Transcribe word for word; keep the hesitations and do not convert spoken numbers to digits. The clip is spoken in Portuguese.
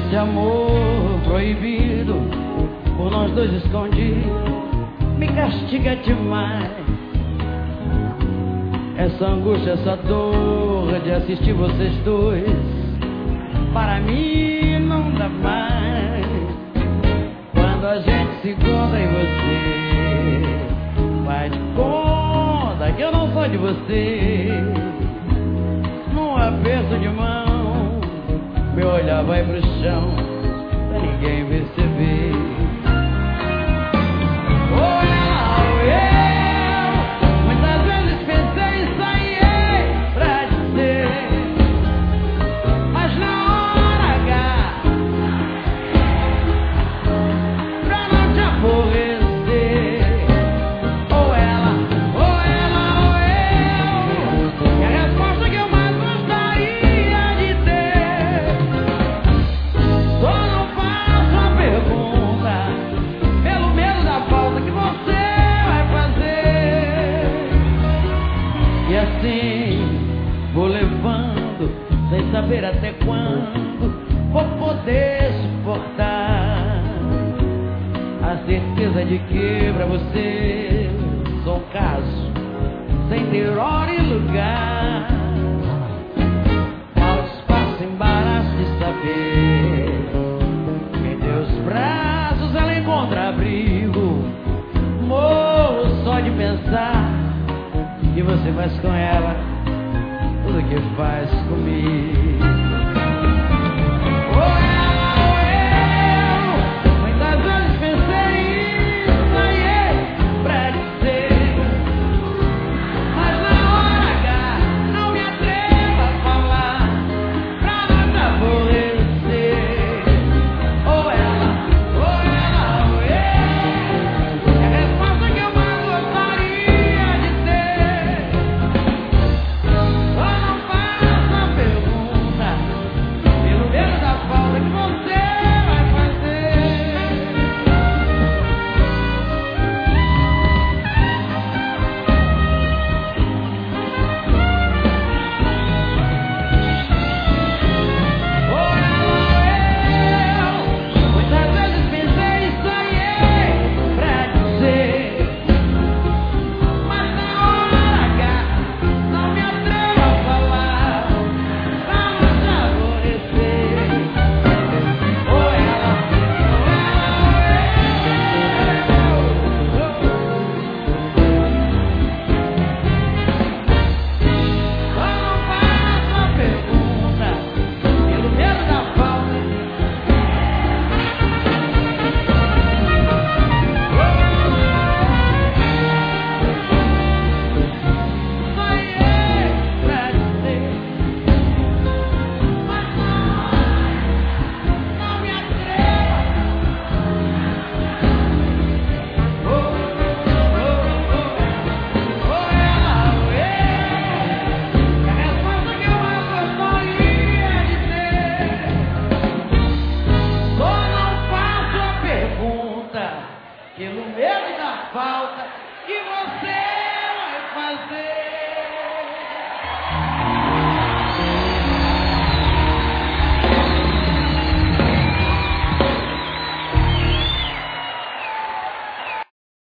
Esse amor proibido, por nós dois escondido, me castiga demais. Essa angústia, essa dor de assistir vocês dois, para mim não dá mais. Quando a gente se encontra e você faz de conta que eu não sou de você, num aperto de mão, meu olhar vai pro chão, pra ninguém perceber. Oh, ela ou eu, muitas vezes pensei e sonhei pra dizer, mas na hora H, pra não te aborrecer. Ou ela, ou ela ou eu, e a resposta que eu mais gostaria de ter. Só não faço a pergunta pelo medo da falta que você vai fazer. E assim vou levando, sem saber até quando vou poder suportar a certeza de que pra você sou um caso sem ter hora e lugar. Mal espaço, embaraço de saber que em teus braços ela encontra abrigo. Morro só de pensar que você faz com ela tudo que faz comigo. Oh, ela ou eu, muitas vezes pensei e sonhei pra dizer, mas na hora H não me atrevo a falar, pra não te aborrecer. Ou ela, ou ela ou eu, é a resposta que eu mais gostaria de ter. Só não faço a pergunta pelo medo da falta que você vai fazer. Oh, ela ou eu, muitas vezes pensei e sonhei pra dizer, mas na hora H não me atrevo a falar, pra não te aborrecer. Ou ela, ou ela ou eu, só não faço a pergunta pelo medo da falta. Sonhei pra dizer, mas não me atrevo. Oh, oh, oh, oh, ela ou eu, a resposta que eu mais gostaria de ter. Só não faço a pergunta pelo medo da falta